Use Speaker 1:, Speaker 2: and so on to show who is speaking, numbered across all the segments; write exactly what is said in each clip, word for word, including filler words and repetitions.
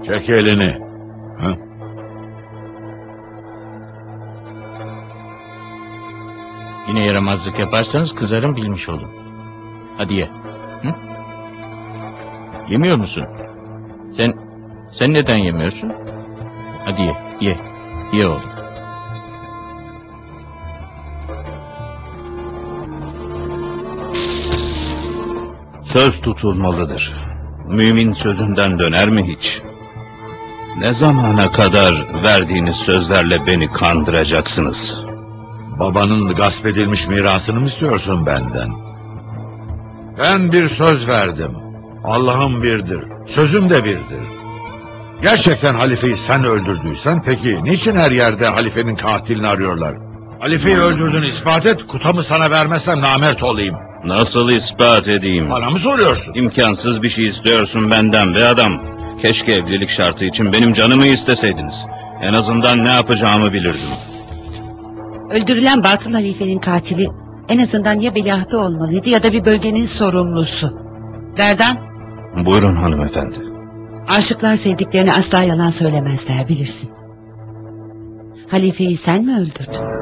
Speaker 1: Çek elini. Ha?
Speaker 2: Yine yaramazlık yaparsanız kızarım, bilmiş olun. Hadi ye. Hı? Yemiyor musun? Sen sen neden yemiyorsun? Hadi ye, ye. Ye oğlum.
Speaker 3: Söz tutulmalıdır. Mümin sözünden döner mi hiç? Ne zamana kadar verdiğiniz sözlerle beni kandıracaksınız?
Speaker 1: Babanın gasp edilmiş mirasını mı istiyorsun benden? Ben bir söz verdim. Allah'ım birdir. Sözüm de birdir. Gerçekten halifeyi sen öldürdüysen peki niçin her yerde halifenin katilini arıyorlar? Halifeyi öldürdüğünü ispat et, kutamı sana vermezsem namert olayım.
Speaker 3: Nasıl ispat edeyim?
Speaker 1: Bana mı soruyorsun?
Speaker 3: İmkansız bir şey istiyorsun benden be adam. Keşke evlilik şartı için benim canımı isteseydiniz. En azından ne yapacağımı bilirdim.
Speaker 4: Öldürülen batıl halifenin katili en azından ya veliahtı olmalıydı ya da bir bölgenin sorumlusu. Berdan.
Speaker 3: Buyurun hanımefendi.
Speaker 4: Aşıklar sevdiklerine asla yalan söylemezler, bilirsin. Halifeyi sen mi öldürdün?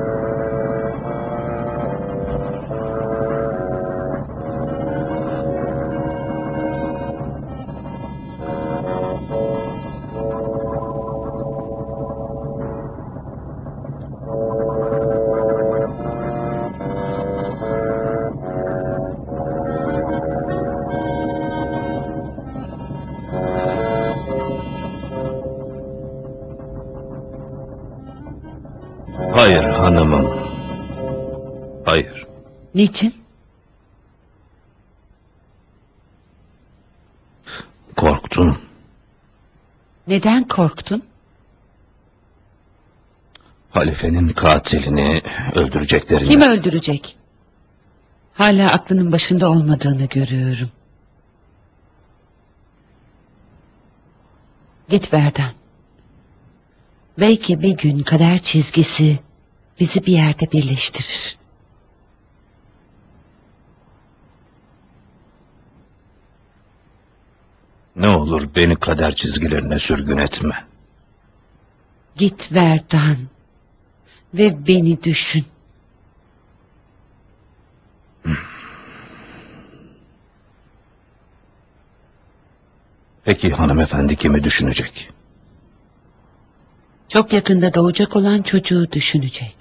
Speaker 3: Hayır hanımım. Hayır.
Speaker 4: Niçin?
Speaker 3: Korktum.
Speaker 4: Neden korktun?
Speaker 3: Halifenin katilini öldüreceklerini.
Speaker 4: Kim öldürecek? Hala aklının başında olmadığını görüyorum. Git Berdan. Belki bir gün kader çizgisi bizi bir yerde birleştirir.
Speaker 3: Ne olur beni kader çizgilerine sürgün etme.
Speaker 4: Git Berdan ve beni düşün.
Speaker 3: Peki hanımefendi kimi düşünecek?
Speaker 4: Çok yakında doğacak olan çocuğu düşünecek.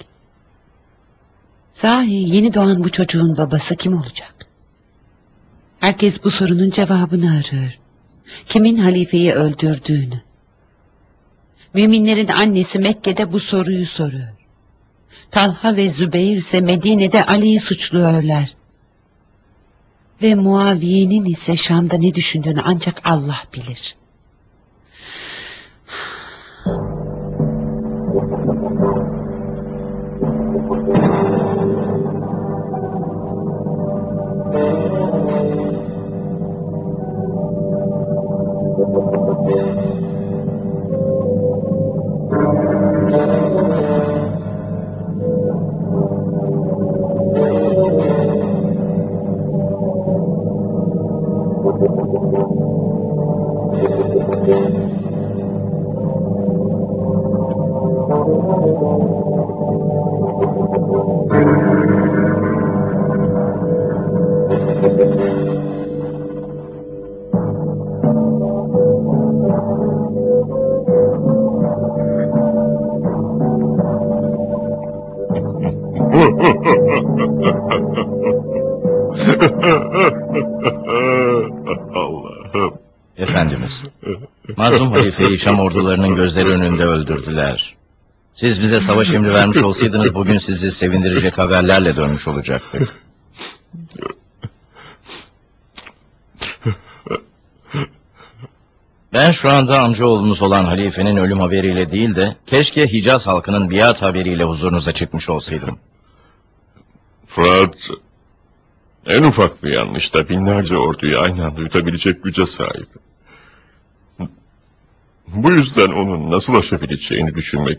Speaker 4: Sahi yeni doğan bu çocuğun babası kim olacak? Herkes bu sorunun cevabını arıyor. Kimin halifeyi öldürdüğünü. Müminlerin annesi Mekke'de bu soruyu soruyor. Talha ve Zübeyir ise Medine'de Ali'yi suçluyorlar. Ve Muaviye'nin ise Şam'da ne düşündüğünü ancak Allah bilir.
Speaker 1: Allah'ım.
Speaker 2: Efendimiz, mazlum halifeyi Şam ordularının gözleri önünde öldürdüler. Siz bize savaş emri vermiş olsaydınız bugün sizi sevindirecek haberlerle dönmüş olacaktık. Ben şu anda amcaoğlunuz olan halifenin ölüm haberiyle değil de keşke Hicaz halkının biat haberiyle huzurunuza çıkmış olsaydım.
Speaker 5: Fırat, en ufak bir yanlışta binlerce orduyu aynı anda yutabilecek güce sahip. Bu yüzden onun nasıl aşabileceğini düşünmek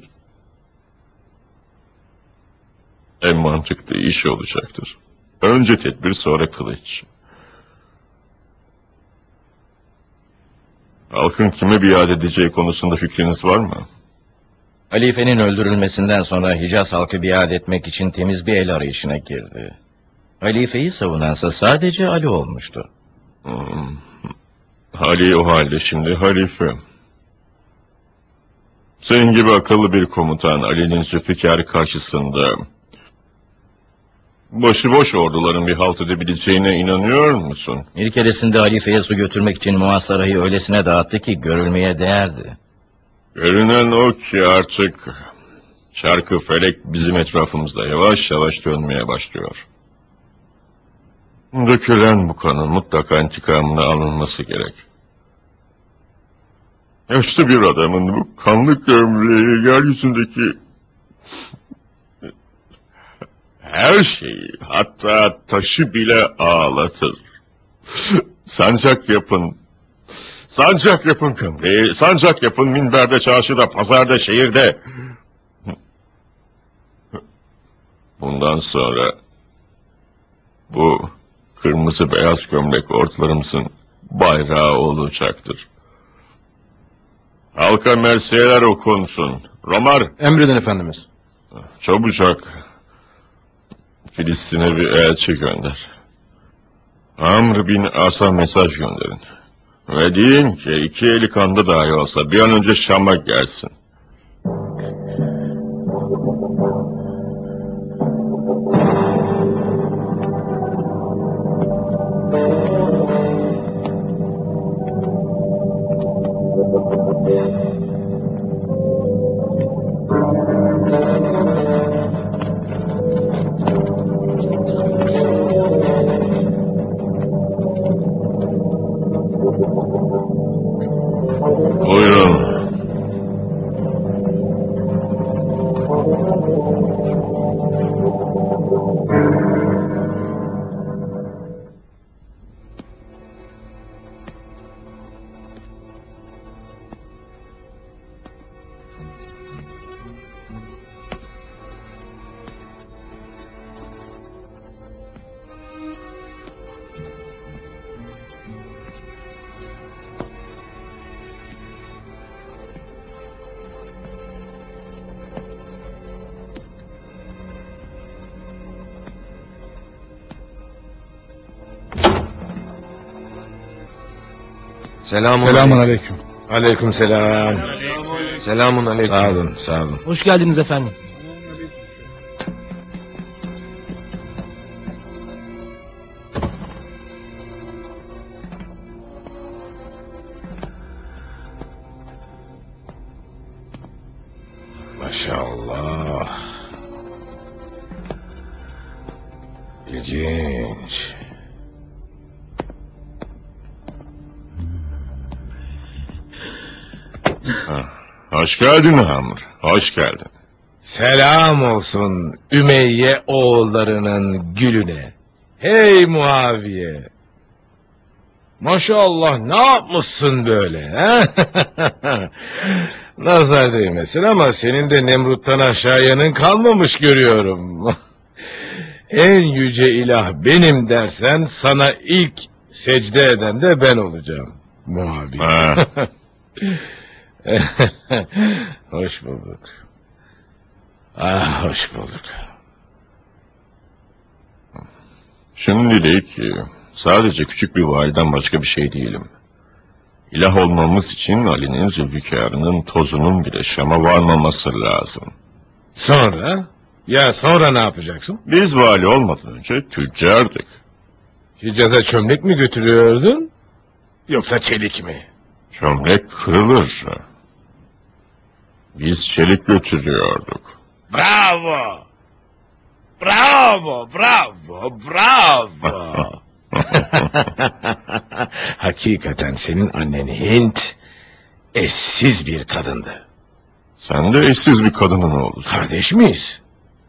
Speaker 5: en mantıklı iş olacaktır. Önce tedbir, sonra kılıç. Halkın kime biat edeceği konusunda fikriniz var mı?
Speaker 6: Halifenin öldürülmesinden sonra Hicaz halkı biat etmek için temiz bir el arayışına girdi. Halifeyi savunansa sadece Ali olmuştu.
Speaker 5: Hmm. Ali o halde şimdi halife. Senin gibi akıllı bir komutan Ali'nin zülfikarı karşısında başıboş orduların bir halt edebileceğine inanıyor musun?
Speaker 6: İlk keresinde halifeye su götürmek için muhasarayı öylesine dağıttı ki görülmeye değerdi.
Speaker 5: Görünen o ki artık çarkı felek bizim etrafımızda yavaş yavaş dönmeye başlıyor. Dökülen bu kanın mutlaka intikamına alınması gerek. Yaşlı bir adamın bu kanlı gömleği yeryüzündeki her şeyi, hatta taşı bile ağlatır. Sancak yapın, sancak yapın gömleği, sancak yapın minberde, çarşıda, pazarda, şehirde. Bundan sonra bu kırmızı beyaz gömlek ordularımızın bayrağı olacaktır. Halka mersiyeler okunsun. Romar.
Speaker 7: Emredin efendimiz.
Speaker 5: Çabucak Filistin'e bir elçi gönder. Amr bin As'a mesaj gönderin. Ve deyin ki iki eli kanda dahi olsa bir an önce Şam'a gelsin. Buyurun.
Speaker 7: Selamun,
Speaker 8: Selamun aleyküm.
Speaker 7: Aleyküm selam. Selamun aleyküm.
Speaker 8: Sağ olun, sağ olun.
Speaker 9: Hoş geldiniz efendim.
Speaker 8: Maşallah. İlginç.
Speaker 5: Hoş geldin Amr. Hoş geldin.
Speaker 7: Selam olsun Ümeyye oğullarının gülüne. Hey Muaviye. Maşallah ne yapmışsın böyle he? Nazar değmesin ama senin de Nemrut'tan aşağı yanın kalmamış görüyorum. En yüce ilah benim dersen sana ilk secde eden de ben olacağım Muaviye. Hoş bulduk. Ah hoş bulduk.
Speaker 5: Şimdilik sadece küçük bir validen başka bir şey değilim. İlah olmamız için Ali'nin zülfikarının tozunun bile Şam'a varmaması lazım.
Speaker 7: Sonra? Ya sonra ne yapacaksın?
Speaker 5: Biz vali olmadan önce tüccardık.
Speaker 7: Hicaz'a çömlek mi götürüyordun? Yoksa çelik mi?
Speaker 5: Çömlek kırılır. Biz çelik götürüyorduk.
Speaker 7: Bravo! Bravo, bravo, bravo! Hakikaten senin annen Hint eşsiz bir kadındı.
Speaker 5: Sen de eşsiz bir kadının oğlusun.
Speaker 7: Kardeş miyiz?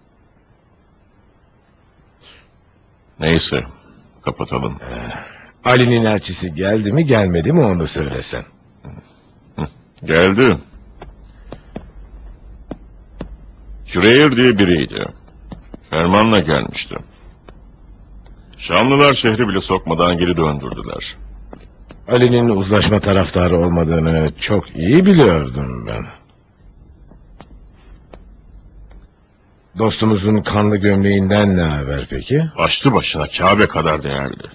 Speaker 5: Neyse, kapatalım.
Speaker 7: Ali'nin elçisi geldi mi gelmedi mi onu söylesen.
Speaker 5: Geldi. Küreyr diye biriydi. Fermanla gelmişti. Şamlılar şehri bile sokmadan geri döndürdüler.
Speaker 7: Ali'nin uzlaşma taraftarı olmadığını çok iyi biliyordum ben. Dostumuzun kanlı gömleğinden ne haber peki?
Speaker 5: Başlı başına Kabe kadar değerli.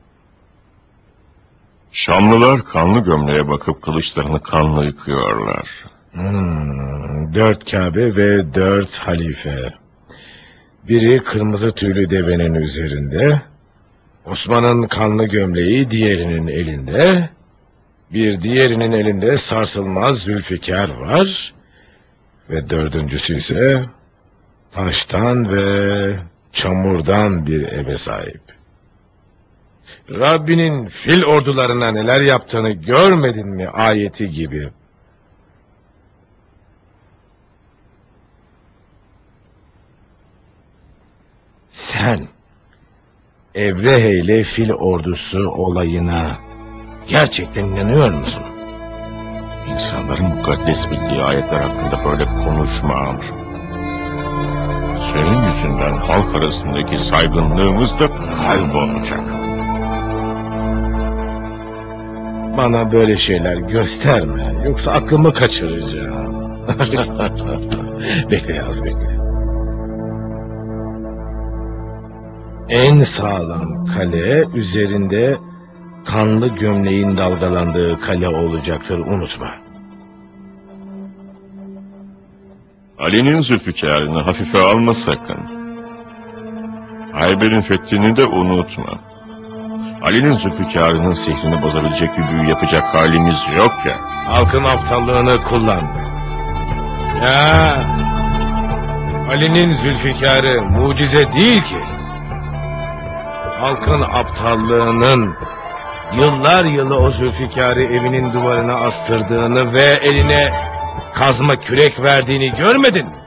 Speaker 5: Şamlılar kanlı gömleğe bakıp kılıçlarını kanla yıkıyorlar.
Speaker 7: Hmm, dört Kabe ve dört halife. Biri kırmızı tüylü devenin üzerinde, Osman'ın kanlı gömleği diğerinin elinde, bir diğerinin elinde sarsılmaz Zülfikar var ve dördüncüsü ise taştan ve çamurdan bir eve sahip. Rabbinin fil ordularına neler yaptığını görmedin mi ayeti gibi? Sen Ebrehe ile fil ordusu olayına gerçekten inanıyor musun?
Speaker 5: İnsanların mukaddes bildiği ayetler hakkında böyle konuşma Amr. Senin yüzünden halk arasındaki saygınlığımız da kaybolacak.
Speaker 7: Bana böyle şeyler gösterme, yoksa aklımı kaçıracağım. Bekle yaz, bekle. En sağlam kale üzerinde kanlı gömleğin dalgalandığı kale olacaktır, unutma.
Speaker 5: Ali'nin Zülfikar'ını hafife alma sakın. Hayber'in fethini de unutma. Ali'nin Zülfikar'ının sihrini bozabilecek bir büyü yapacak halimiz yok ya.
Speaker 7: Halkın aptallığını kullan. Ya, Ali'nin Zülfikar'ı mucize değil ki. Halkın aptallığının yıllar yılı o Zülfikar'ı evinin duvarına astırdığını ve eline kazma kürek verdiğini görmedin mi?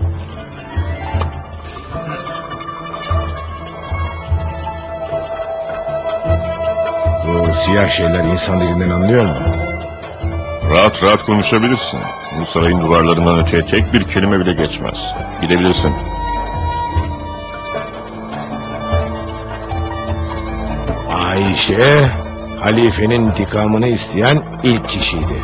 Speaker 7: Bu siyah şeyler insan dilinden anlıyor mu?
Speaker 5: Rahat rahat konuşabilirsin. Bu sarayın duvarlarından öteye tek bir kelime bile geçmez. Gidebilirsin.
Speaker 7: Ayşe, halifenin intikamını isteyen ilk kişiydi.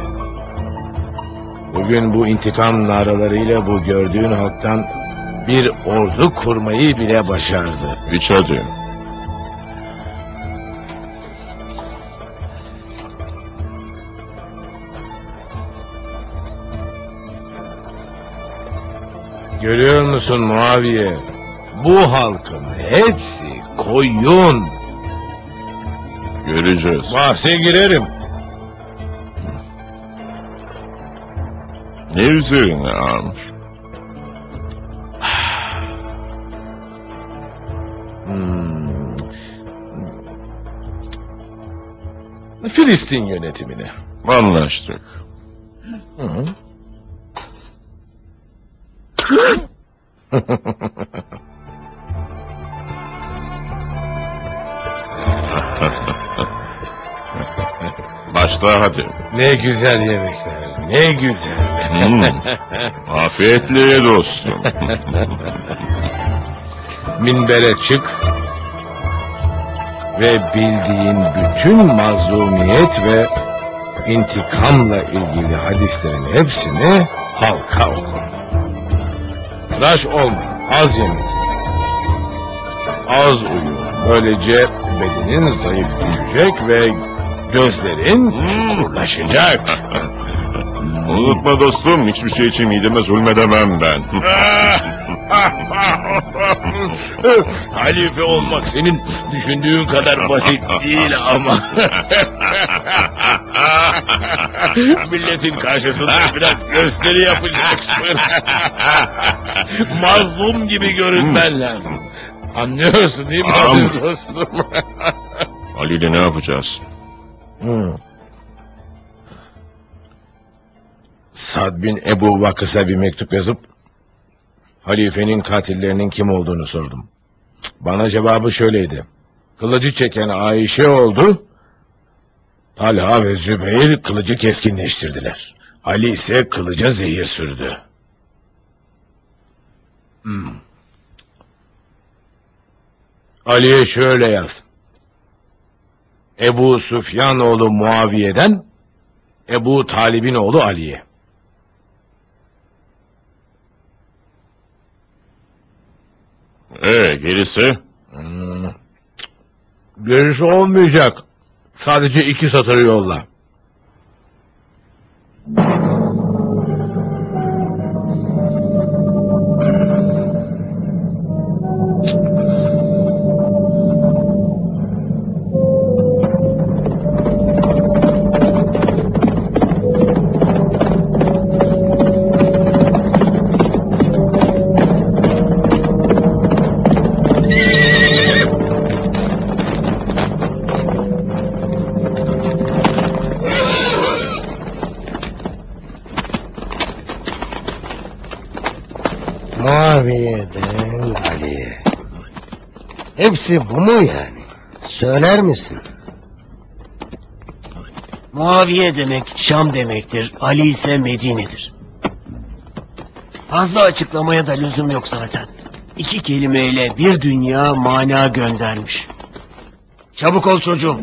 Speaker 7: Bugün bu intikam naralarıyla bu gördüğün halktan bir ordu kurmayı bile başardı.
Speaker 5: İç hadi.
Speaker 7: Görüyor musun Muaviye? Bu halkın hepsi koyun.
Speaker 5: Göreceğiz.
Speaker 7: Bahse girerim.
Speaker 5: Ne üzerine Amr?
Speaker 7: Hmm. Filistin yönetimine.
Speaker 5: Anlaştık.
Speaker 7: Hı hı.
Speaker 5: Başla hadi.
Speaker 7: Ne güzel yemekler, ne güzel.
Speaker 5: Hmm. Afiyetle ye dostum.
Speaker 7: Minbere çık ve bildiğin bütün mazlumiyet ve intikamla ilgili hadislerin hepsini halka oku. Tıraş olma, az yemek, az uyu. Böylece bedenin zayıf düşecek ve gözlerin çukurlaşacak.
Speaker 5: Unutma dostum, hiçbir şey için mideme zulmedemem ben.
Speaker 7: Halife olmak senin düşündüğün kadar basit değil ama. Milletin karşısında biraz gösteri yapacaksın. Mazlum gibi görünmen lazım. Anlıyorsun değil mi aziz dostum?
Speaker 5: Ali ile ne yapacağız?
Speaker 7: Hmm. Sad bin Ebu Vakıs'a bir mektup yazıp halifenin katillerinin kim olduğunu sordum. Bana cevabı şöyleydi. Kılıcı çeken Ayşe oldu. Talha ve Zübeyir kılıcı keskinleştirdiler. Ali ise kılıca zehir sürdü. Hmm. Ali'ye şöyle yaz. Ebu Süfyan oğlu Muaviye'den Ebu Talib'in oğlu Ali'ye.
Speaker 5: Ee, gerisi?
Speaker 7: Hmm. Gerisi olmayacak. Sadece iki satır yolla.
Speaker 9: Muaviye'den Ali'ye. Hepsi bu mu yani? Söyler misin?
Speaker 10: Muaviye demek Şam demektir. Ali ise Medine'dir. Fazla açıklamaya da lüzum yok zaten. İki kelimeyle bir dünya mana göndermiş. Çabuk ol çocuğum.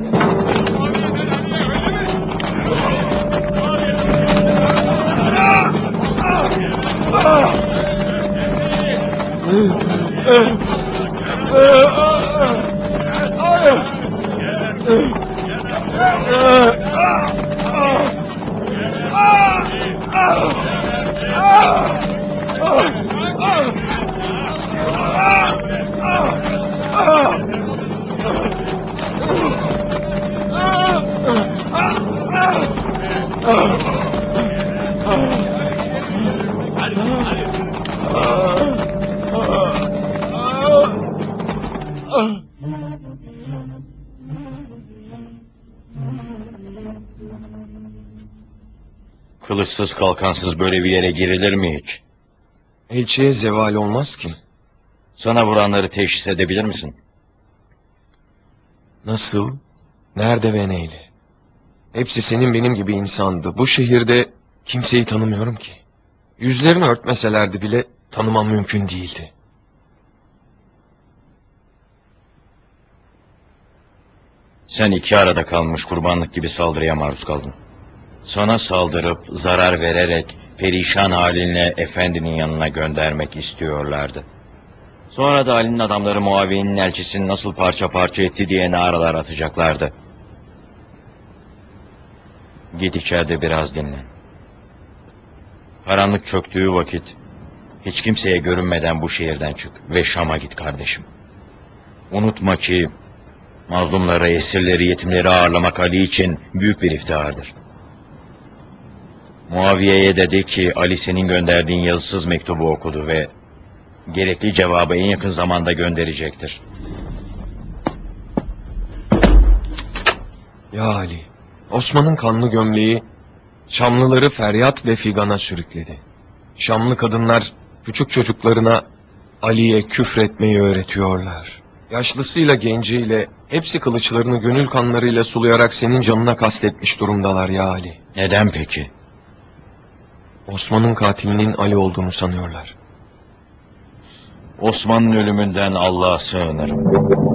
Speaker 6: Kılıçsız kalkansız böyle bir yere girilir mi hiç?
Speaker 11: Elçiye zeval olmaz ki.
Speaker 6: Sana vuranları teşhis edebilir misin?
Speaker 11: Nasıl? Nerede ve neyle? Hepsi senin benim gibi insandı. Bu şehirde kimseyi tanımıyorum ki. Yüzlerini örtmeselerdi bile tanımam mümkün değildi.
Speaker 6: Sen iki arada kalmış kurbanlık gibi saldırıya maruz kaldın. Sana saldırıp zarar vererek perişan halinle efendinin yanına göndermek istiyorlardı. Sonra da Ali'nin adamları Muaviye'nin elçisini nasıl parça parça etti diye naralar atacaklardı. Git içeride biraz dinlen. Karanlık çöktüğü vakit hiç kimseye görünmeden bu şehirden çık ve Şam'a git kardeşim. Unutma ki mazlumları, esirleri, yetimleri ağırlamak Ali için büyük bir iftihardır. Muaviye'ye de de ki Ali senin gönderdiğin yazısız mektubu okudu ve gerekli cevabı en yakın zamanda gönderecektir.
Speaker 11: Ya Ali, Osman'ın kanlı gömleği Şamlıları feryat ve figana sürükledi. Şamlı kadınlar küçük çocuklarına Ali'ye küfretmeyi öğretiyorlar. Yaşlısıyla genciyle hepsi kılıçlarını gönül kanlarıyla sulayarak senin canına kastetmiş durumdalar ya Ali.
Speaker 6: Neden peki?
Speaker 11: Osman'ın katilinin Ali olduğunu sanıyorlar.
Speaker 6: Osman'ın ölümünden Allah'a sığınırım.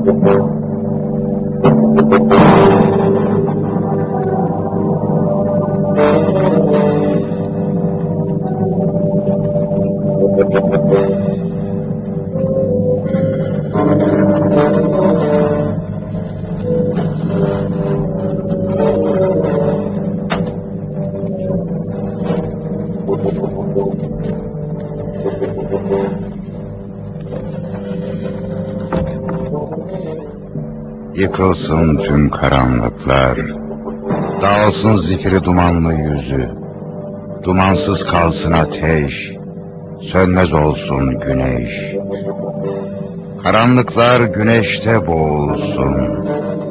Speaker 1: Yıkılsın tüm karanlıklar, dağılsın zifiri dumanlı yüzü, dumansız kalsın ateş, sönmez olsun güneş. Karanlıklar güneşte boğulsun.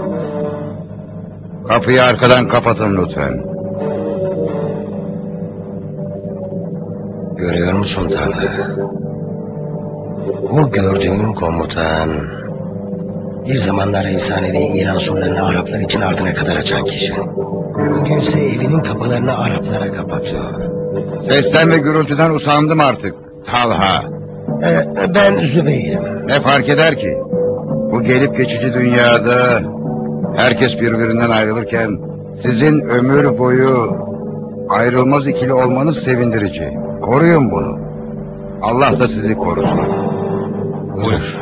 Speaker 1: Kapıyı arkadan kapatın lütfen.
Speaker 9: Görüyor musun Talha? Bu gördüğün komutan bir zamanlar efsanevi İran surlarını Araplar için ardına kadar açan kişi. Bugünse evinin kapılarını Araplara kapatıyor.
Speaker 1: Sesten ve gürültüden usandım artık Talha.
Speaker 9: Ee, ben Zübeyir'im.
Speaker 1: Ne fark eder ki? Bu gelip geçici dünyada Herkes birbirinden ayrılırken sizin ömür boyu ayrılmaz ikili olmanız sevindirici. Koruyun bunu. Allah da sizi korusun.
Speaker 11: Buyur.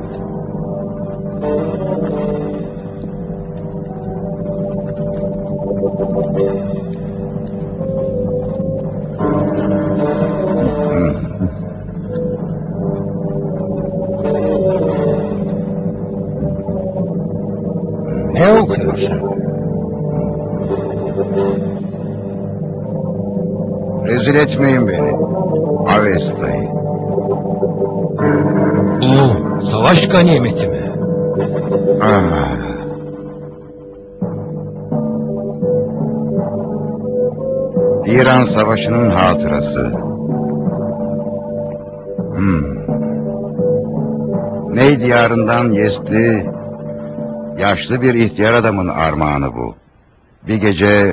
Speaker 9: Ne okuyorsun?
Speaker 1: Rezil etmeyin beni. Avesta'yı.
Speaker 11: Bu savaş ganimeti mi?
Speaker 1: Ah. İran Savaşı'nın hatırası. Hmm. Ney diyarından Yesli, yaşlı bir ihtiyar adamın armağanı bu. Bir gece,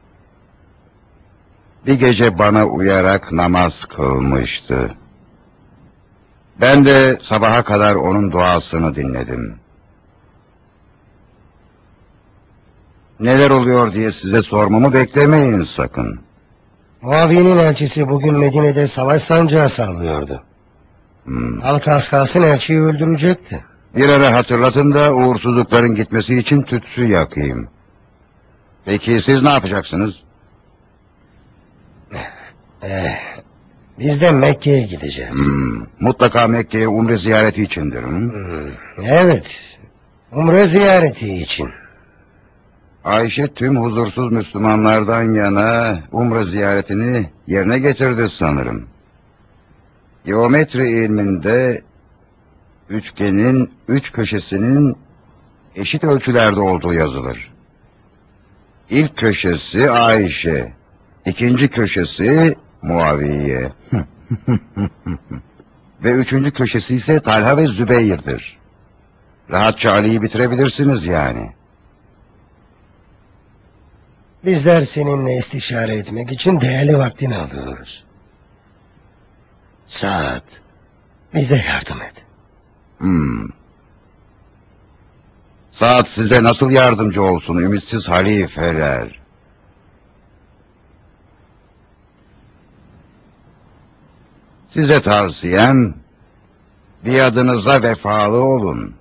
Speaker 1: bir gece bana uyarak namaz kılmıştı. Ben de sabaha kadar onun duasını dinledim. Neler oluyor diye size sormamı beklemeyin sakın.
Speaker 9: Muaviye'nin elçisi bugün Medine'de savaş sancağı sallıyordu.
Speaker 1: Hmm.
Speaker 9: Halk az kalsın elçiyi öldürecekti.
Speaker 1: Bir ara hatırlatın da uğursuzlukların gitmesi için tütsü yakayım. Peki siz ne yapacaksınız?
Speaker 9: Eh, biz de Mekke'ye gideceğiz.
Speaker 1: Hmm. Mutlaka Mekke'ye umre ziyareti içindir. Hmm.
Speaker 9: Hmm, evet, umre ziyareti için.
Speaker 1: Ayşe tüm huzursuz Müslümanlardan yana umre ziyaretini yerine getirdi sanırım. Geometri ilminde üçgenin üç köşesinin eşit ölçülerde olduğu yazılır. İlk köşesi Ayşe, ikinci köşesi Muaviye. Ve üçüncü köşesi ise Talha ve Zübeyir'dir. Rahatça Ali'yi bitirebilirsiniz yani.
Speaker 9: Bizler seninle istişare etmek için değerli vaktini alıyoruz. Saat, bize yardım et.
Speaker 1: Hmm. Saat size nasıl yardımcı olsun ümitsiz halifeler? Size tavsiyem, biadınıza vefalı olun.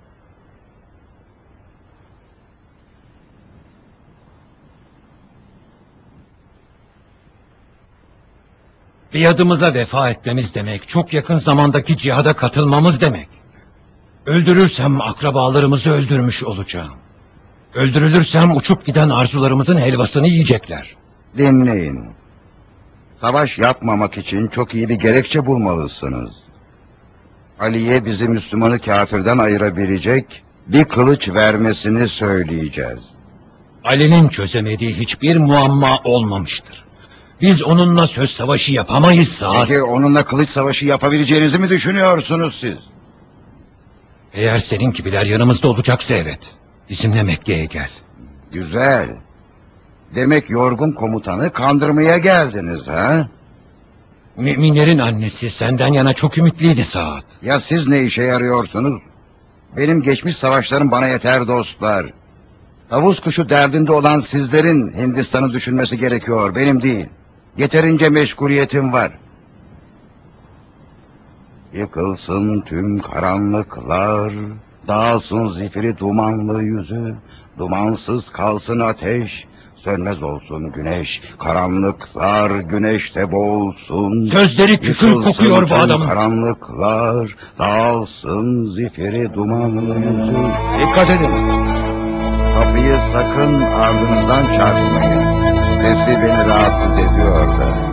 Speaker 12: Biadımıza vefa etmemiz demek, çok yakın zamandaki cihada katılmamız demek. Öldürürsem akrabalarımızı öldürmüş olacağım. Öldürülürsem uçup giden arzularımızın helvasını yiyecekler.
Speaker 1: Dinleyin. Savaş yapmamak için çok iyi bir gerekçe bulmalısınız. Ali'ye bizi Müslümanı kafirden ayırabilecek bir kılıç vermesini söyleyeceğiz.
Speaker 12: Ali'nin çözemediği hiçbir muamma olmamıştır. Biz onunla söz savaşı yapamayız Saad.
Speaker 1: Peki onunla kılıç savaşı yapabileceğinizi mi düşünüyorsunuz siz?
Speaker 12: Eğer senin gibiler yanımızda olacaksa evet. Bizimle Mekke'ye gel.
Speaker 1: Güzel. Demek yorgun komutanı kandırmaya geldiniz ha?
Speaker 12: Müminlerin annesi senden yana çok ümitliydi Saad.
Speaker 1: Ya siz ne işe yarıyorsunuz? Benim geçmiş savaşlarım bana yeter dostlar. Tavus kuşu derdinde olan sizlerin Hindistan'ı düşünmesi gerekiyor, benim değil. Yeterince meşguliyetim var. Yıkılsın tüm karanlıklar, dağılsın zifiri dumanlı yüzü, dumansız kalsın ateş, sönmez olsun güneş, karanlıklar güneşte boğulsun.
Speaker 12: Sözleri küfür kokuyor bu adamın.
Speaker 1: Karanlıklar, dağılsın zifiri dumanlı yüzü. Dikkat edin. Kapıyı sakın ardınızdan çarpmayın. Sesi beni rahatsız ediyor da.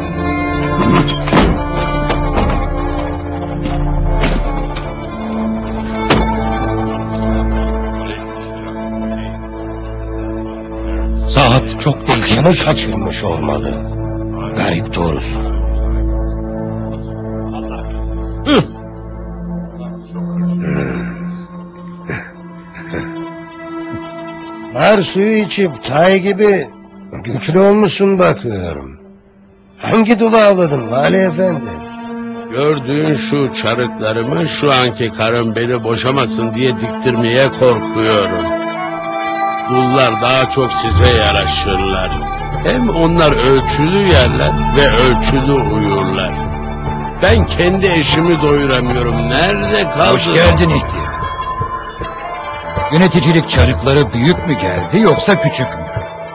Speaker 12: Saat çok değişmiş.
Speaker 9: Akşamı kaçırmış olmalı. Garip doğrusu.
Speaker 12: Hı.
Speaker 9: Her suyu içip tay gibi güçlü olmuşsun bakıyorum. Hangi dulu avladın Vali Efendi?
Speaker 13: Gördüğün şu çarıklarımı şu anki karım beni boşamasın diye diktirmeye korkuyorum. kullar daha çok size yaraşırlar. Hem onlar ölçülü yerler ve ölçülü uyurlar. Ben kendi eşimi doyuramıyorum. Nerede kaldı?
Speaker 12: Hoş geldin ihtiyar. Yöneticilik çarıkları büyük mü geldi yoksa küçük mü?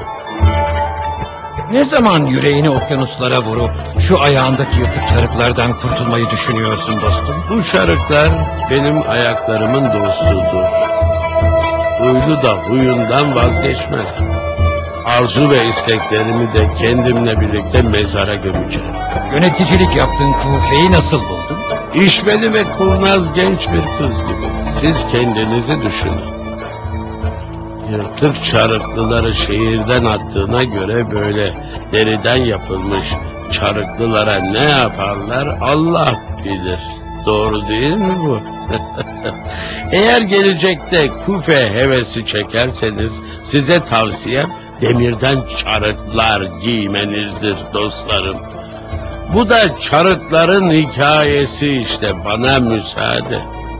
Speaker 12: Ne zaman yüreğini okyanuslara vurup şu ayağındaki yırtık çarıklardan kurtulmayı düşünüyorsun dostum?
Speaker 13: Bu çarıklar benim ayaklarımın dostudur. Huylu da huyundan vazgeçmez. Arzu ve isteklerimi de kendimle birlikte mezara gömeceğim.
Speaker 12: Yöneticilik yaptığın Kufe'yi nasıl buldun?
Speaker 13: İşveli ve kurnaz genç bir kız gibi. Siz kendinizi düşünün. Yırtık çarıklıları şehirden attığına göre böyle deriden yapılmış çarıklılara ne yaparlar Allah bilir. Doğru değil mi bu? Eğer gelecekte Kufe hevesi çekerseniz size tavsiyem demirden çarıklar giymenizdir dostlarım. Bu da çarıkların hikayesi işte, bana müsaade.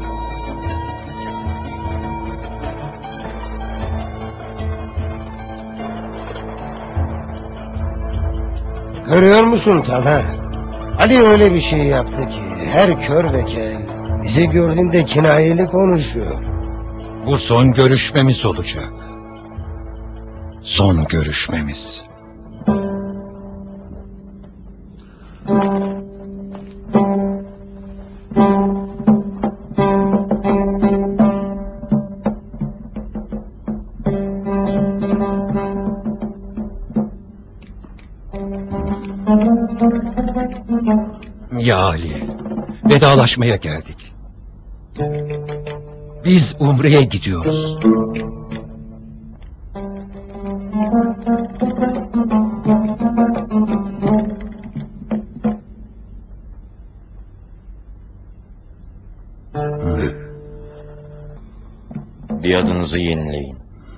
Speaker 9: Görüyor musun Talha? Ali öyle bir şey yaptı ki her kör ve kel bizi gördüğünde kinayeli konuşuyor.
Speaker 12: Bu son görüşmemiz olacak. Son görüşmemiz. Ya Ali, vedalaşmaya geldik. Biz Umre'ye gidiyoruz.
Speaker 6: Biadınızı yenileyin.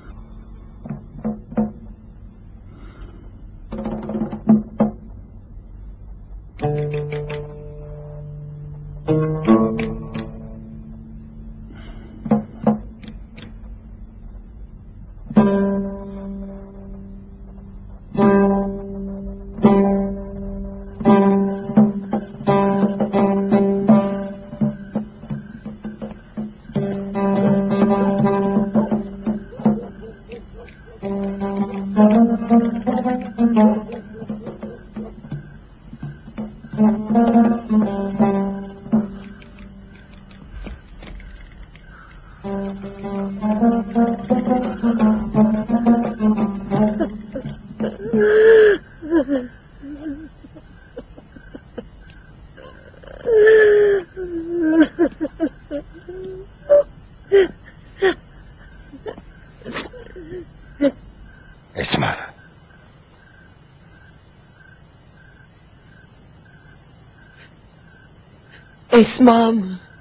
Speaker 9: Esma.
Speaker 4: Esma'm.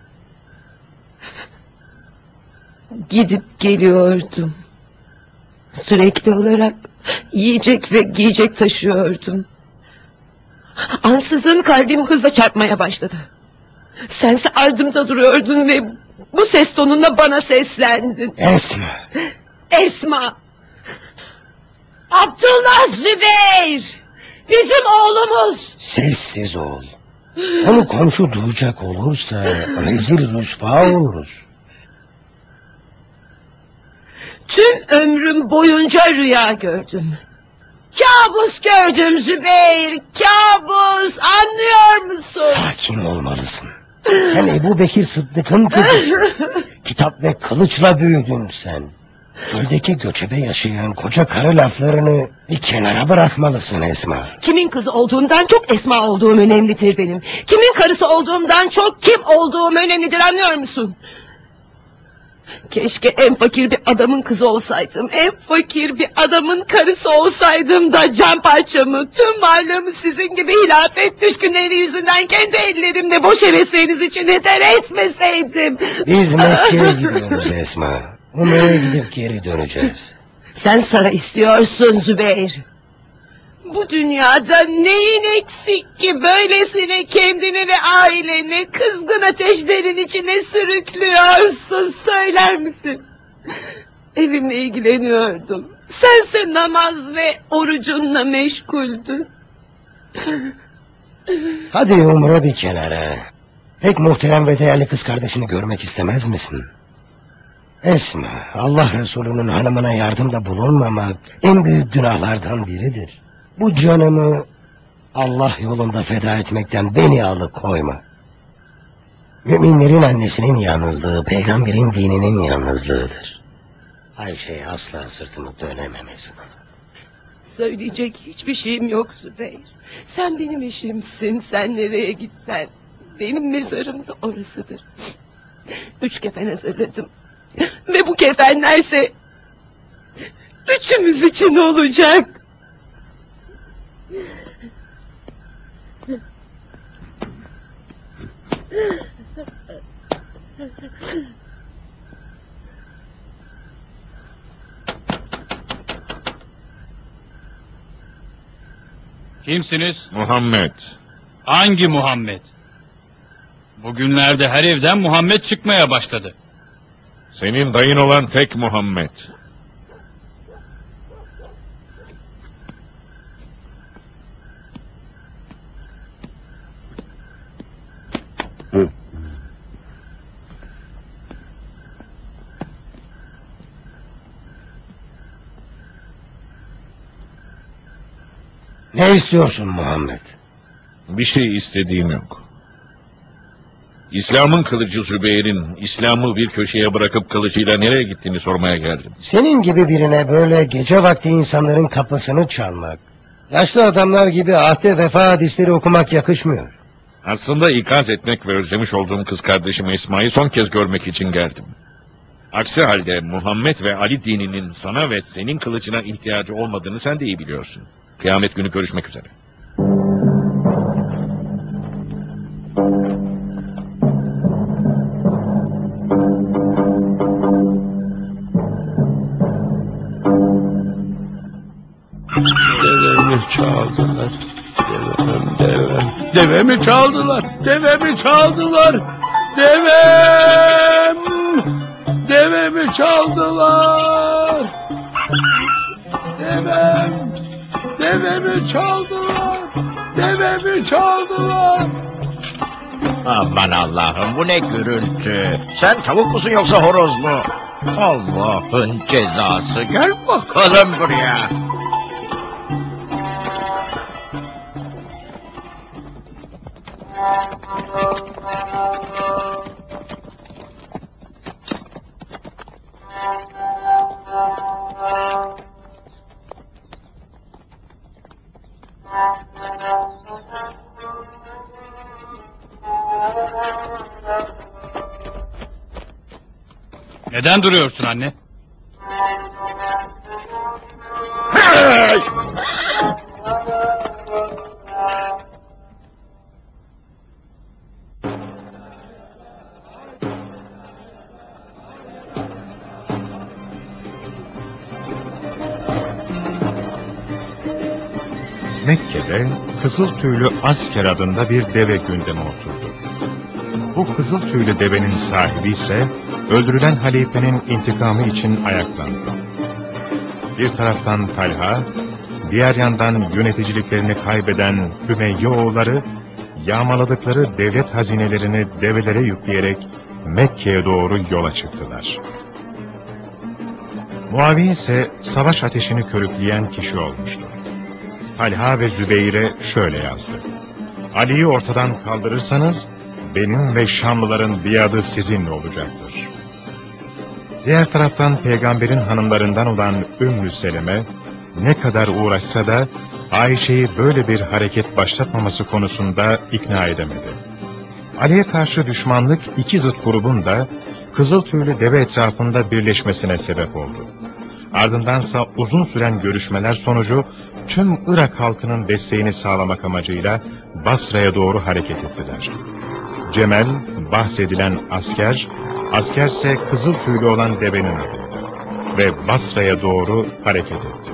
Speaker 4: Gidip geliyordum. Sürekli olarak yiyecek ve giyecek taşıyordum. Ansızın kalbim hızla çarpmaya başladı. Sense ardımda duruyordun ve bu ses tonunla bana seslendin.
Speaker 9: Esma.
Speaker 4: Esma. Abdullah Zübeyir. Bizim oğlumuz.
Speaker 9: Sessiz ol. Onu komşu duyacak olursa rezil rüsva oluruz.
Speaker 4: Tüm ömrüm boyunca rüya gördüm. Kabus gördüm Zübeyir. Kabus, anlıyor musun?
Speaker 9: Sakin olmalısın. Sen Ebu Bekir Sıddık'ın kızısın. Kitap ve kılıçla büyüdün sen. Çöldeki göçebe yaşayan koca karı laflarını bir kenara bırakmalısın Esma.
Speaker 4: Kimin kızı olduğumdan çok Esma olduğum önemlidir benim. Kimin karısı olduğumdan çok kim olduğum önemlidir, anlıyor musun? Keşke en fakir bir adamın kızı olsaydım. En fakir bir adamın karısı olsaydım da can parçamı, tüm varlığımı sizin gibi hilafet düşkünleri yüzünden kendi ellerimle boş hevesleriniz için heder etmeseydim.
Speaker 9: Biz Mekke'ye gidiyoruz Esma. Umre'ye gidip geri döneceğiz.
Speaker 4: Sen saray istiyorsun Zübeyir. Bu dünyada neyin eksik ki böylesine kendini ve aileni kızgın ateşlerin içine sürüklüyorsun, söyler misin? evimle ilgileniyordum. Sense namaz ve orucunla meşguldün.
Speaker 9: Hadi Umre bir kenara. Pek muhterem ve değerli kız kardeşini görmek istemez misin? Esma, Allah Resulü'nün hanımına yardımda bulunmamak en büyük günahlardan biridir. Bu canımı Allah yolunda feda etmekten beni alıkoyma. Müminlerin annesinin yalnızlığı, peygamberin dininin yalnızlığıdır. Ayşe'ye asla sırtımı dönememesi.
Speaker 4: Söyleyecek hiçbir şeyim yok Zübeyir. Sen benim eşimsin. Sen nereye gitsen benim mezarım da orasıdır. Üç kefen hazırladım. Ve bu kefenlerse üçümüz için olacak.
Speaker 2: Kimsiniz?
Speaker 5: Muhammed.
Speaker 2: Hangi Muhammed? Bugünlerde her evden Muhammed çıkmaya başladı.
Speaker 5: Senin dayın olan tek Muhammed.
Speaker 9: Hı. Ne istiyorsun Muhammed?
Speaker 5: Bir şey istediğim yok. İslam'ın kılıcı Zübeyir'in İslam'ı bir köşeye bırakıp kılıcıyla nereye gittiğini sormaya geldim.
Speaker 9: Senin gibi birine böyle gece vakti insanların kapısını çalmak, yaşlı adamlar gibi ahde vefa hadisleri okumak yakışmıyor.
Speaker 5: Aslında ikaz etmek ve özlemiş olduğum kız kardeşim Esma'yı son kez görmek için geldim. Aksi halde Muhammed ve Ali dininin sana ve senin kılıcına ihtiyacı olmadığını sen de iyi biliyorsun. Kıyamet günü görüşmek üzere.
Speaker 13: Devemi çaldılar. Devem, devem. Devemi çaldılar. Devemi çaldılar. Devem. Devemi çaldılar. Devem. Devemi çaldılar. Devemi çaldılar.
Speaker 6: Aman Allah'ım, bu ne gürültü. Sen tavuk musun yoksa horoz mu? Allah'ın cezası. Gel bakalım buraya.
Speaker 2: Neden duruyorsun anne?
Speaker 5: Hey!
Speaker 14: Mekke'de kızıl tüylü Asker adında bir deve gündeme oturdu. Bu kızıl tüylü devenin sahibi ise öldürülen halifenin intikamı için ayaklandı. Bir taraftan Talha, diğer yandan yöneticiliklerini kaybeden Ümeyye oğulları, yağmaladıkları devlet hazinelerini develere yükleyerek Mekke'ye doğru yola çıktılar. Muaviye ise savaş ateşini körükleyen kişi olmuştu. Talha ve Zübeyir'e şöyle yazdı: Ali'yi ortadan kaldırırsanız, benim ve Şamlıların biadı sizinle olacaktır. Diğer taraftan peygamberin hanımlarından olan Ümmü Seleme, ne kadar uğraşsa da Ayşe'yi böyle bir hareket başlatmaması konusunda ikna edemedi. Ali'ye karşı düşmanlık iki zıt grubun da kızıl tüylü deve etrafında birleşmesine sebep oldu. Ardındansa uzun süren görüşmeler sonucu tüm Irak halkının desteğini sağlamak amacıyla Basra'ya doğru hareket ettiler. Cemel, bahsedilen asker, askerse kızıl tüylü olan devenin adıydı ve Basra'ya doğru hareket etti.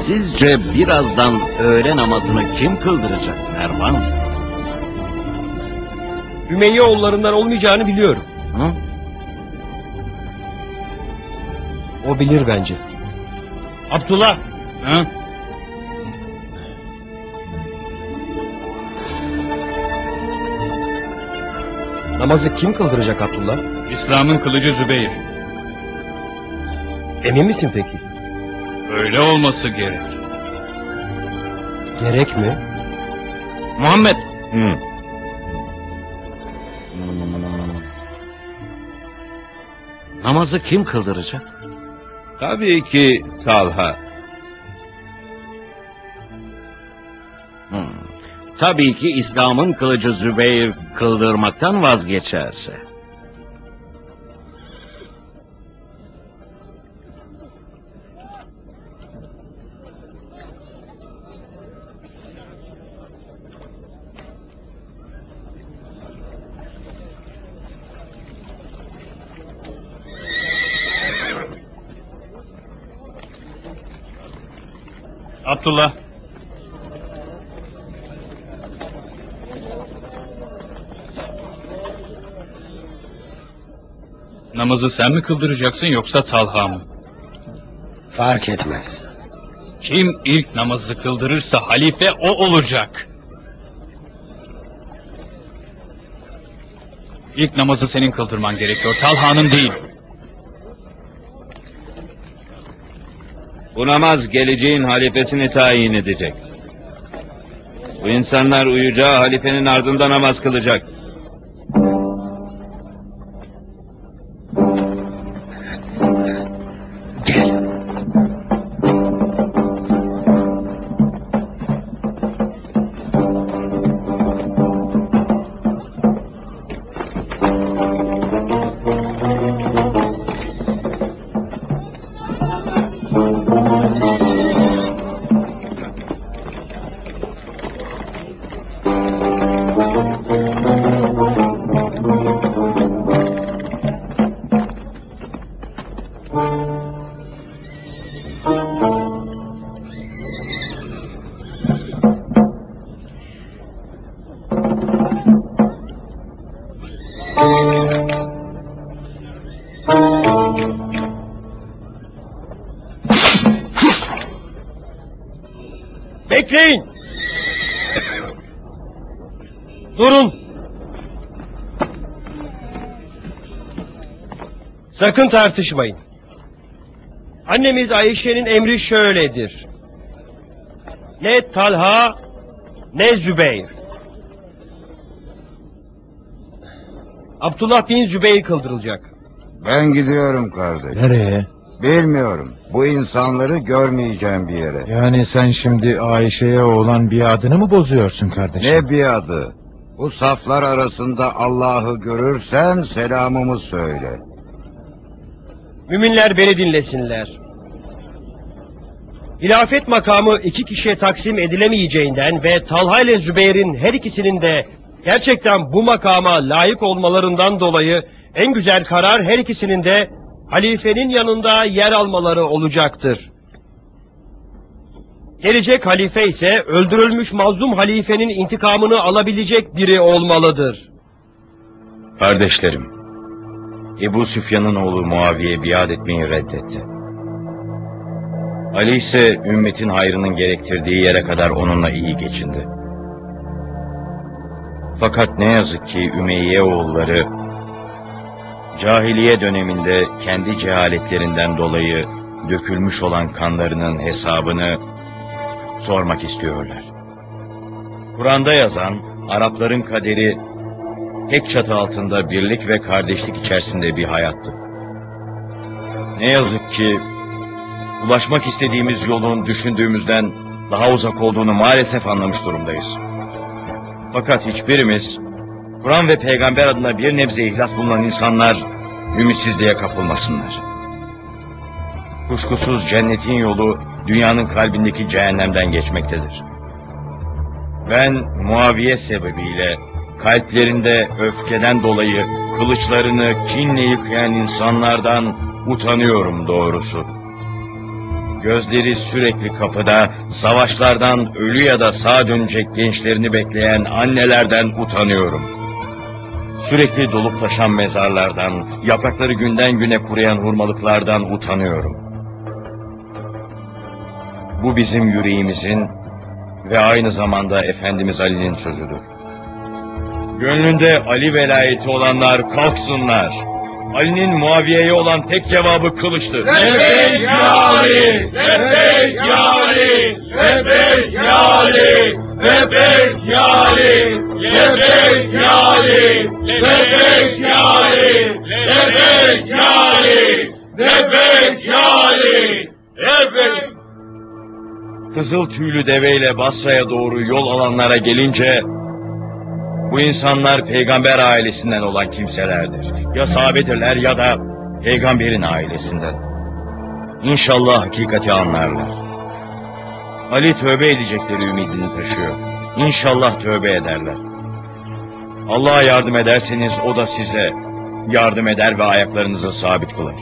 Speaker 15: Sizce birazdan öğle namazını kim kıldıracak Mervan?
Speaker 10: Ümeyye oğullarından olmayacağını biliyorum.
Speaker 15: Hı?
Speaker 10: O bilir bence. Abdullah!
Speaker 2: Hı?
Speaker 10: Namazı kim kıldıracak Abdullah?
Speaker 2: İslam'ın kılıcı Zübeyir.
Speaker 10: Emin misin peki?
Speaker 2: Öyle olması gerek.
Speaker 10: Gerek mi?
Speaker 2: Muhammed.
Speaker 15: Hı. Namazı kim kıldıracak?
Speaker 3: Tabii ki Talha.
Speaker 15: Hmm. Tabii ki İslam'ın kılıcı Zübeyir kıldırmaktan vazgeçerse.
Speaker 2: Abdullah. Namazı sen mi kıldıracaksın yoksa Talha mı?
Speaker 9: Fark etmez.
Speaker 2: Kim ilk namazı kıldırırsa halife o olacak. İlk namazı senin kıldırman gerekiyor, Talha'nın değil.
Speaker 3: Bu namaz geleceğin halifesini tayin edecek. Bu insanlar uyuyacağı halifenin ardında namaz kılacak.
Speaker 9: Gel.
Speaker 10: Bekleyin! Durun! Sakın tartışmayın. Annemiz Ayşe'nin emri şöyledir. Ne Talha ne Zübeyir. Abdullah bin Zübeyir kıldırılacak.
Speaker 1: Ben gidiyorum kardeş.
Speaker 14: Nereye?
Speaker 1: Bilmiyorum. Bu insanları görmeyeceğim bir yere.
Speaker 14: Yani sen şimdi Ayşe'ye olan biadını mı bozuyorsun kardeşim?
Speaker 1: Ne biadı? Bu saflar arasında Allah'ı görürsen selamımı söyle.
Speaker 10: Müminler beni dinlesinler. Hilafet makamı iki kişiye taksim edilemeyeceğinden ve Talha ile Zübeyir'in her ikisinin de gerçekten bu makama layık olmalarından dolayı en güzel karar her ikisinin de halifenin yanında yer almaları olacaktır. Gelecek halife ise öldürülmüş mazlum halifenin intikamını alabilecek biri olmalıdır.
Speaker 6: Kardeşlerim, Ebu Süfyan'ın oğlu Muaviye biat etmeyi reddetti. Ali ise ümmetin hayrının gerektirdiği yere kadar onunla iyi geçindi. Fakat ne yazık ki Ümeyye oğulları cahiliye döneminde kendi cehaletlerinden dolayı dökülmüş olan kanlarının hesabını sormak istiyorlar. Kur'an'da yazan Arapların kaderi tek çatı altında birlik ve kardeşlik içerisinde bir hayattı. Ne yazık ki ulaşmak istediğimiz yolun düşündüğümüzden daha uzak olduğunu maalesef anlamış durumdayız. Fakat hiçbirimiz Kur'an ve peygamber adına bir nebze ihlas bulunan insanlar ümitsizliğe kapılmasınlar. Kuşkusuz cennetin yolu dünyanın kalbindeki cehennemden geçmektedir. Ben Muaviye sebebiyle kalplerinde öfkeden dolayı kılıçlarını kinle yıkayan insanlardan utanıyorum doğrusu. Gözleri sürekli kapıda, savaşlardan ölü ya da sağ dönecek gençlerini bekleyen annelerden utanıyorum. Sürekli dolup taşan mezarlardan, yaprakları günden güne kuruyan hurmalıklardan utanıyorum. Bu bizim yüreğimizin ve aynı zamanda Efendimiz Ali'nin sözüdür. Gönlünde Ali velayeti olanlar kalksınlar. Ali'nin Muaviye'ye olan tek cevabı kılıçtır.
Speaker 13: Lebbeyk ya Ali! Lebbeyk ya Ali! Lebbeyk ya Ali! Lebbeyk ya Ali! Lebbeyk ya Ali! Lebbeyk ya Ali! Lebbeyk ya Ali! Lebbeyk ya Ali! Lebbeyk!
Speaker 6: Kızıl tüylü deveyle Basra'ya doğru yol alanlara gelince, bu insanlar peygamber ailesinden olan kimselerdir. Ya sahabedirler ya da peygamberin ailesinden. İnşallah hakikati anlarlar. Ali tövbe edecekleri ümidini taşıyor. İnşallah tövbe ederler. Allah'a yardım ederseniz o da size yardım eder ve ayaklarınızı sabit kılar.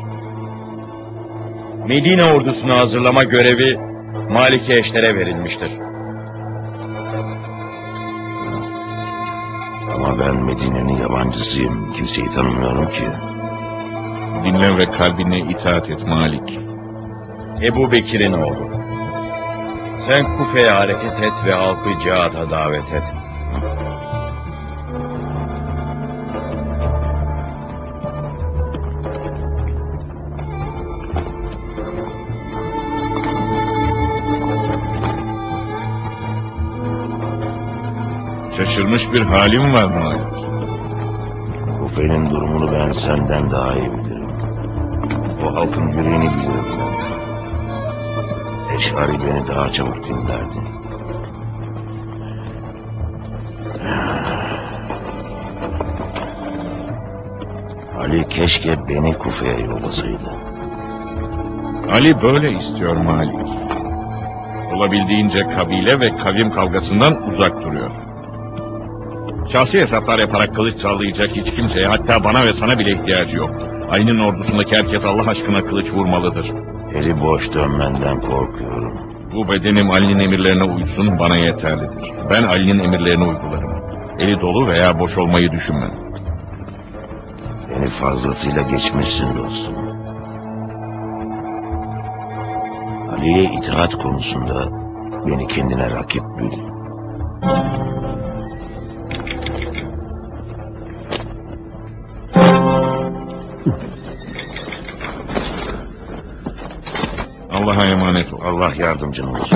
Speaker 6: Medine ordusunu hazırlama görevi Malik-i Eşter'e verilmiştir.
Speaker 1: Ama ben Medine'nin yabancısıyım. Kimseyi tanımıyorum ki.
Speaker 5: Dinle ve kalbine itaat et Malik.
Speaker 6: Ebu Bekir'in oğlu. Sen Kufe'ye hareket et ve halkı cihada davet et.
Speaker 5: Şaşırmış bir halim var Malik.
Speaker 1: Kufe'nin durumunu ben senden daha iyi bilirim. O halkın yüreğini bilirim ben. Eşari beni daha çabuk dinlerdi. Ali keşke beni Kufe'ye yollasaydı.
Speaker 5: Ali böyle istiyor Malik. Olabildiğince kabile ve kavim kavgasından uzak duruyor. Şahsi hesaplar yaparak kılıç sallayacak hiç kimseye, hatta bana ve sana bile ihtiyacı yok. Ali'nin ordusundaki herkes Allah aşkına kılıç vurmalıdır.
Speaker 1: Eli boş dönmenden korkuyorum.
Speaker 5: Bu bedenim Ali'nin emirlerine uysun, bana yeterlidir. Ben Ali'nin emirlerini uygularım. Eli dolu veya boş olmayı düşünmem.
Speaker 1: Beni fazlasıyla geçmişsin dostum. Ali'ye itaat konusunda beni kendine rakip bil.
Speaker 5: Allah'a emanet ol.
Speaker 1: Allah yardımcın olsun.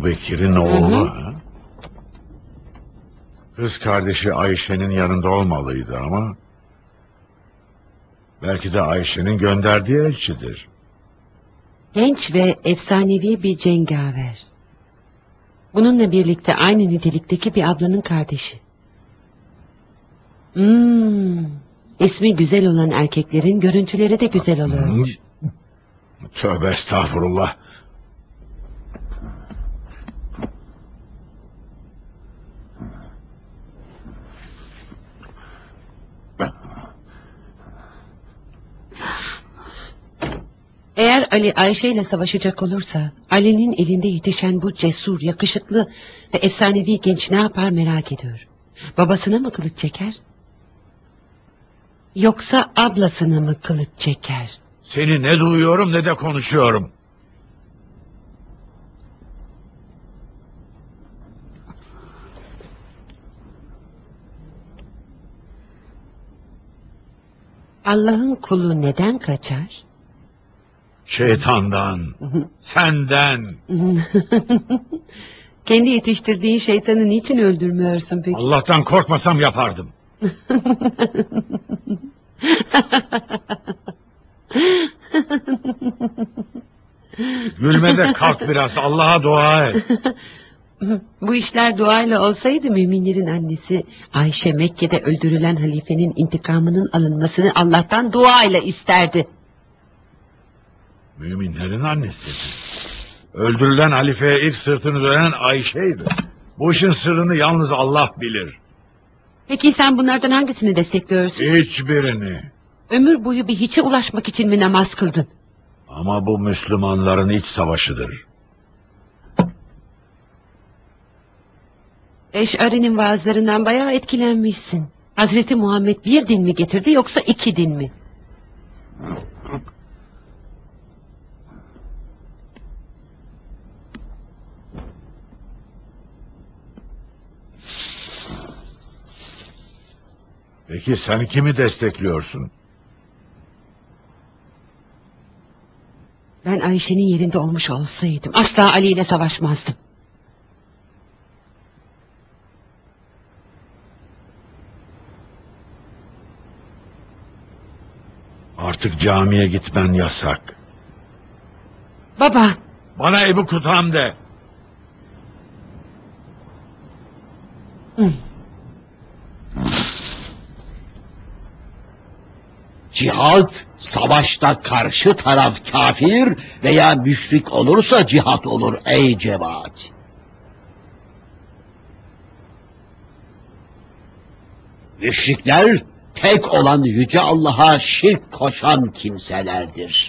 Speaker 1: Bekir'in oğlu ha? Kız kardeşi Ayşe'nin yanında olmalıydı ama... belki de Ayşe'nin gönderdiği elçidir.
Speaker 4: Genç ve efsanevi bir cengaver. Bununla birlikte aynı nitelikteki bir ablanın kardeşi. Hmm, ismi güzel olan erkeklerin görüntüleri de güzel oluyormuş.
Speaker 1: Tövbe estağfurullah.
Speaker 4: Eğer Ali Ayşe ile savaşacak olursa, Ali'nin elinde yetişen bu cesur, yakışıklı ve efsanevi genç ne yapar merak ediyorum. Babasına mı kılıç çeker? Yoksa ablasına mı kılıç çeker?
Speaker 1: Seni ne duyuyorum ne de konuşuyorum.
Speaker 4: Allah'ın kulu neden kaçar?
Speaker 1: Şeytandan, senden.
Speaker 4: Kendi yetiştirdiğin şeytanı niçin öldürmüyorsun peki?
Speaker 1: Allah'tan korkmasam yapardım. Gülme de kalk biraz, Allah'a dua et.
Speaker 4: Bu işler duayla olsaydı müminlerin annesi Ayşe Mekke'de öldürülen halifenin intikamının alınmasını Allah'tan duayla isterdi.
Speaker 1: Müminlerin annesi. Öldürülen halifeye ilk sırtını dönen Ayşe'ydi. Bu işin sırrını yalnız Allah bilir.
Speaker 4: Peki sen bunlardan hangisini destekliyorsun?
Speaker 1: Hiçbirini.
Speaker 4: Ömür boyu bir hiçe ulaşmak için mi namaz kıldın?
Speaker 1: Ama bu Müslümanların iç savaşıdır.
Speaker 4: Eş'ari'nin vaazlarından bayağı etkilenmişsin. Hazreti Muhammed bir din mi getirdi yoksa iki din mi?
Speaker 1: Peki sen kimi destekliyorsun?
Speaker 4: Ben Ayşe'nin yerinde olmuş olsaydım asla Ali ile savaşmazdım.
Speaker 1: Artık camiye gitmen yasak.
Speaker 4: Baba.
Speaker 1: Bana Ebu Kutam de.
Speaker 13: Hı. Cihad, savaşta karşı taraf kafir veya müşrik olursa cihat olur ey cemaat. Müşrikler, tek olan Yüce Allah'a şirk koşan kimselerdir.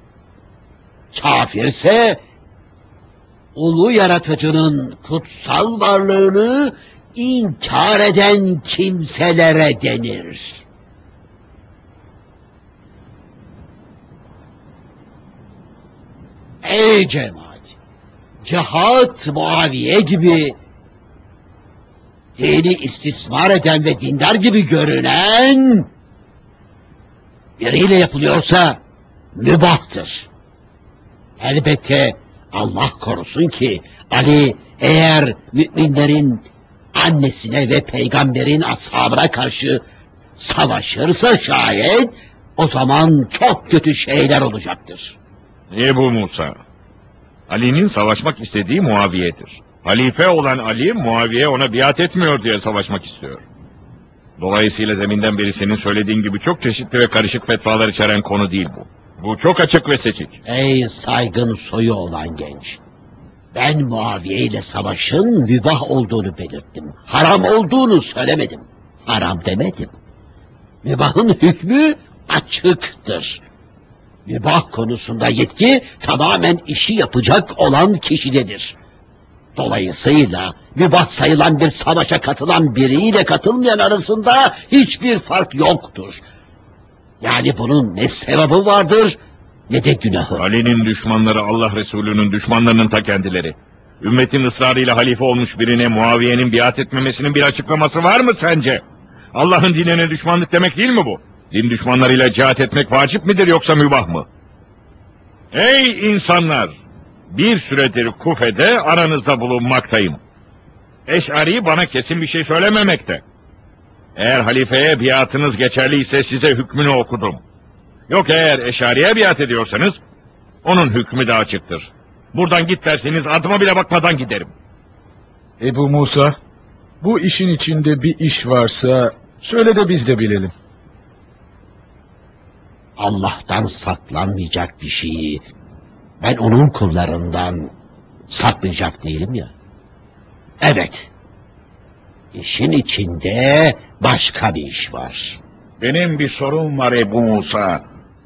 Speaker 13: Kafirse, ulu yaratıcının kutsal varlığını inkar eden kimselere denir. Ey cemaat! Cihat Muaviye gibi dini istismar eden ve dindar gibi görünen biriyle yapılıyorsa mübahtır. Elbette Allah korusun ki Ali eğer müminlerin annesine ve peygamberin ashabına karşı savaşırsa şayet o zaman çok kötü şeyler olacaktır.
Speaker 5: Ebu Musa, Ali'nin savaşmak istediği Muaviye'dir. Halife olan Ali, Muaviye ona biat etmiyor diye savaşmak istiyor. Dolayısıyla deminden beri senin söylediğin gibi çok çeşitli ve karışık fetvalar içeren konu değil bu. Bu çok açık ve seçik.
Speaker 13: Ey saygın soyu olan genç! Ben Muaviye ile savaşın mübah olduğunu belirttim. Haram olduğunu söylemedim. Haram demedim. Mübahın hükmü açıktır. Mübah konusunda yetki tamamen işi yapacak olan kişidedir. Dolayısıyla mübah sayılan bir savaşa katılan biriyle katılmayan arasında hiçbir fark yoktur. Yani bunun ne sevabı vardır ne de günahı.
Speaker 5: Ali'nin düşmanları Allah Resulü'nün düşmanlarının ta kendileri. Ümmetin ısrarıyla halife olmuş birine Muaviye'nin biat etmemesinin bir açıklaması var mı sence? Allah'ın dinine düşmanlık demek değil mi bu? Din düşmanlarıyla cihat etmek vacip midir yoksa mübah mı? Ey insanlar! Bir süredir Kufe'de aranızda bulunmaktayım. Eş'ari bana kesin bir şey söylememekte. Eğer halifeye biatınız geçerliyse size hükmünü okudum. Yok eğer Eş'ari'ye biat ediyorsanız onun hükmü de açıktır. Buradan git derseniz adıma bile bakmadan giderim.
Speaker 8: Ebu Musa, bu işin içinde bir iş varsa söyle de biz de bilelim.
Speaker 13: Allah'tan saklanmayacak bir şeyi ben onun kullarından saklayacak değilim ya. Evet. İşin içinde başka bir iş var.
Speaker 16: Benim bir sorum var Ebu Musa.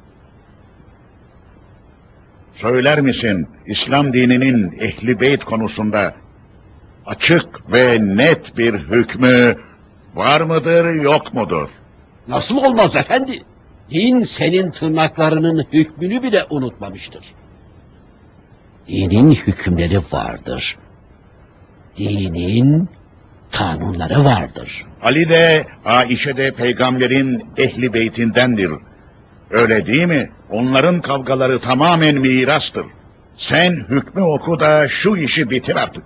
Speaker 16: Söyler misin İslam dininin Ehl-i Beyt konusunda açık ve net bir hükmü var mıdır yok mudur?
Speaker 13: Nasıl olmaz efendi? Din senin tırnaklarının hükmünü bile unutmamıştır. Dinin hükümleri vardır. Dinin kanunları vardır.
Speaker 16: Ali de Aişe de peygamberin Ehl-i Beytindendir. Öyle değil mi? Onların kavgaları tamamen mirastır. Sen hükmü oku da şu işi bitir artık.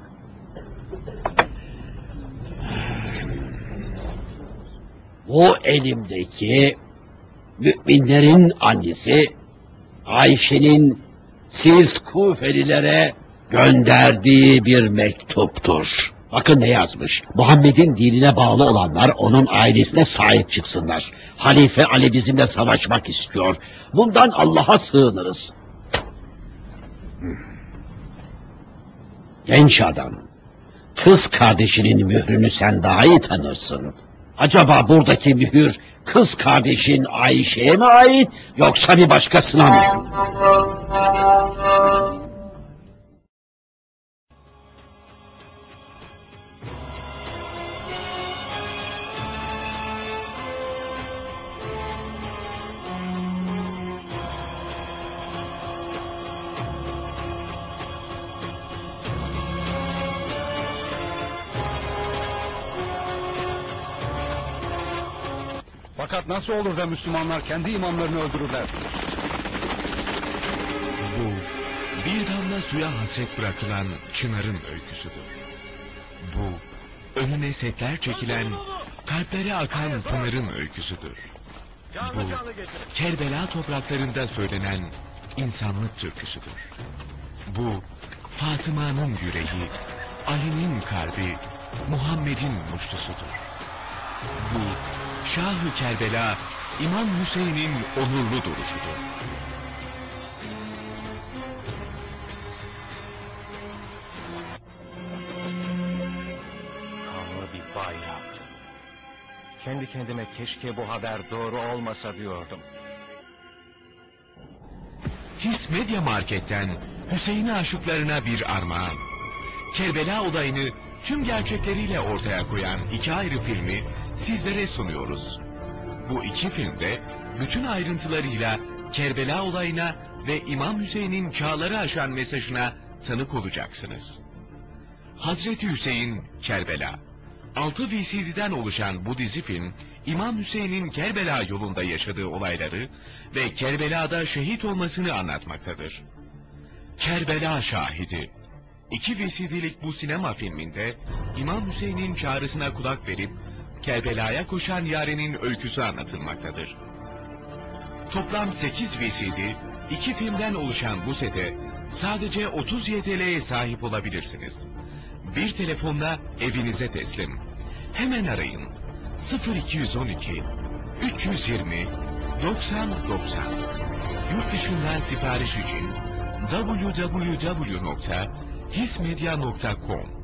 Speaker 13: Bu elimdeki müminlerin annesi Ayşe'nin siz Kufelilere gönderdiği bir mektuptur. Bakın ne yazmış. Muhammed'in dinine bağlı olanlar onun ailesine sahip çıksınlar. Halife Ali bizimle savaşmak istiyor. Bundan Allah'a sığınırız. Genç adam, kız kardeşinin mührünü sen daha iyi tanırsın. Acaba buradaki mühür kız kardeşin Ayşe'ye mi ait yoksa bir başkasına mı?
Speaker 17: Fakat nasıl olur da Müslümanlar kendi imamlarını öldürürler?
Speaker 18: Bu, bir damla suya hasret bırakılan çınarın öyküsüdür. Bu, önüne setler çekilen, kalplere akan pınarın öyküsüdür. Bu, Kerbela topraklarında söylenen insanlık türküsüdür. Bu, Fatıma'nın yüreği, Ali'nin kalbi, Muhammed'in muştusudur. Bu, Şah-ı Kerbela, İmam Hüseyin'in onurlu duruşudur.
Speaker 12: Kanlı bir bayrak. Kendi kendime keşke bu haber doğru olmasa diyordum.
Speaker 18: His Medya Market'ten Hüseyin'i aşıklarına bir armağan. Kerbela olayını tüm gerçekleriyle ortaya koyan iki ayrı filmi sizlere sunuyoruz. Bu iki filmde bütün ayrıntılarıyla Kerbela olayına ve İmam Hüseyin'in çağları aşan mesajına tanık olacaksınız. Hazreti Hüseyin Kerbela. altı V C D'den oluşan bu dizi film, İmam Hüseyin'in Kerbela yolunda yaşadığı olayları ve Kerbela'da şehit olmasını anlatmaktadır. Kerbela Şahidi. İki V C D'lik bu sinema filminde İmam Hüseyin'in çağrısına kulak verip Kerbela'ya koşan yarenin öyküsü anlatılmaktadır. Toplam sekiz V C D, iki filmden oluşan bu sete sadece otuz Y T L'ye sahip olabilirsiniz. Bir telefonla evinize teslim. Hemen arayın. sıfır iki on iki üç yüz yirmi doksan doksan. Yurt dışından sipariş için double-u double-u double-u nokta hismedia nokta com